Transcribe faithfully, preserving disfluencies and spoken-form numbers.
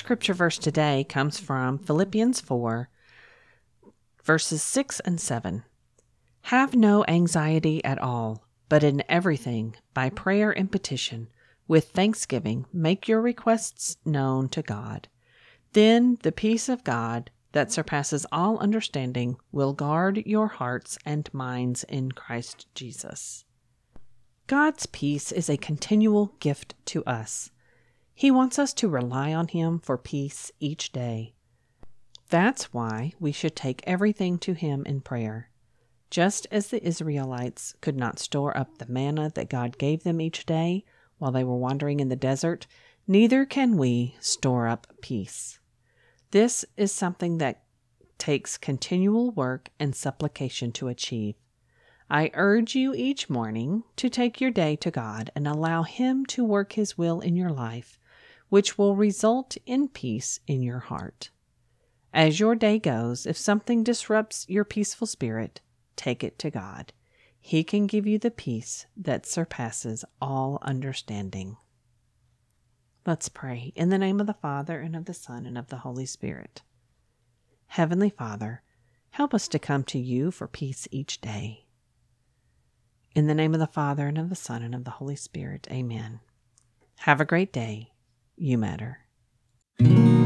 scripture verse today comes from Philippians four, verses six and seven. Have no anxiety at all, but in everything, by prayer and petition, with thanksgiving, make your requests known to God. Then the peace of God, that surpasses all understanding, will guard your hearts and minds in Christ Jesus. God's peace is a continual gift to us. He wants us to rely on Him for peace each day. That's why we should take everything to Him in prayer. Just as the Israelites could not store up the manna that God gave them each day while they were wandering in the desert, neither can we store up peace. This is something that takes continual work and supplication to achieve. I urge you each morning to take your day to God and allow Him to work His will in your life, which will result in peace in your heart. As your day goes, if something disrupts your peaceful spirit, take it to God. He can give you the peace that surpasses all understanding. Let's pray. In the name of the Father, and of the Son, and of the Holy Spirit. Heavenly Father, help us to come to you for peace each day. In the name of the Father, and of the Son, and of the Holy Spirit. Amen. Have a great day. You matter.